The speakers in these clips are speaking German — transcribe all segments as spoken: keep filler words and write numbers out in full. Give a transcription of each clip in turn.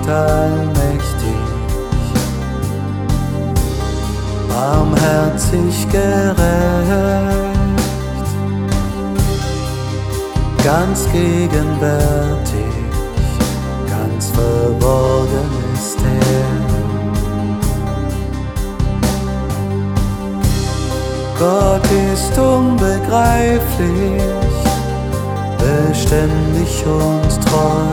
allmächtig, barmherzig gerecht, ganz gegenwärtig, ganz verborgen ist er. Gott ist unbegreiflich, beständig und treu.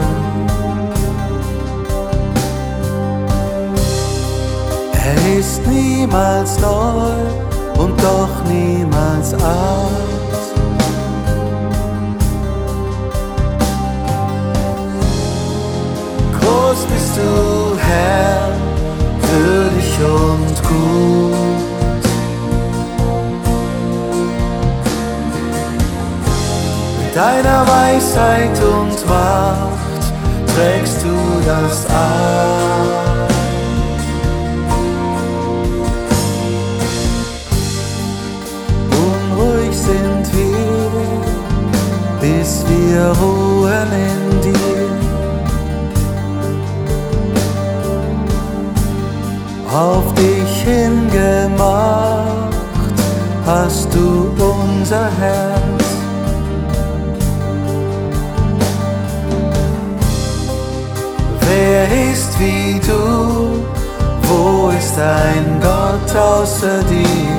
Er ist niemals neu und doch niemals alt. Groß bist du, Herr, würdig und gut. Mit deiner Weisheit und Macht trägst du das All. Sind wir, bis wir ruhen in dir. Auf dich hingemacht hast du unser Herz. Wer ist wie du? Wo ist ein Gott außer dir?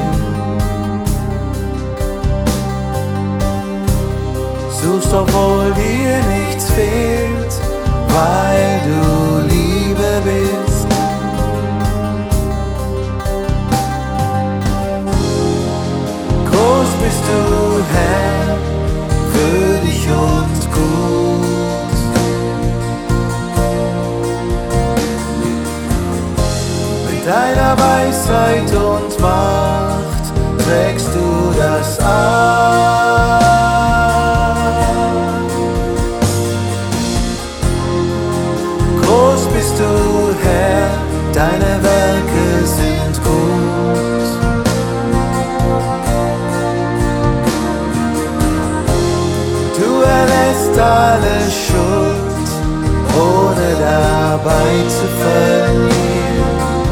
Suchst, obwohl dir nichts fehlt, weil du Liebe bist. Groß bist du, Herr, würdig und gut. Mit deiner Weisheit und Macht trägst du das All. Groß bist du, Herr, deine Werke sind gut. Du erlässt alle Schuld, ohne dabei zu verlieren.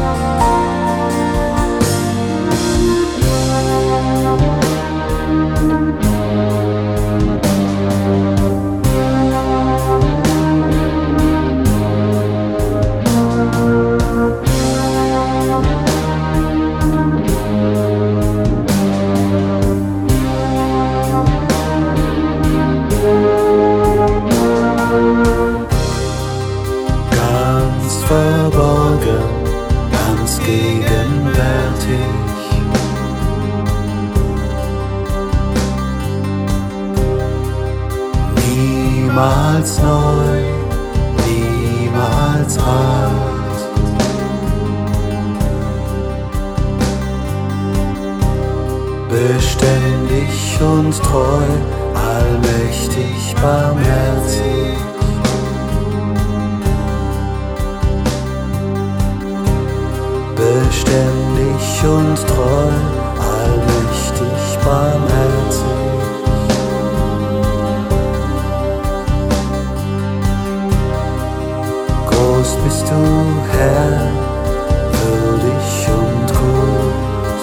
Verborgen, ganz gegenwärtig, niemals neu, niemals alt. Beständig und treu, allmächtig, barmherzig. Beständig und treu, allmächtig, barmherzig. Groß bist du, Herr, würdig und gut.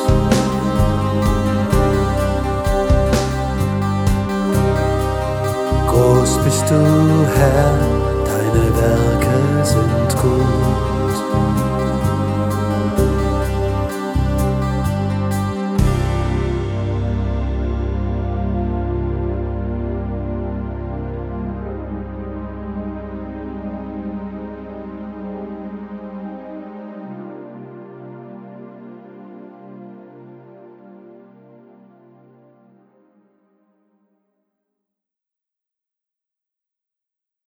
Groß bist du, Herr, deine Werke sind gut.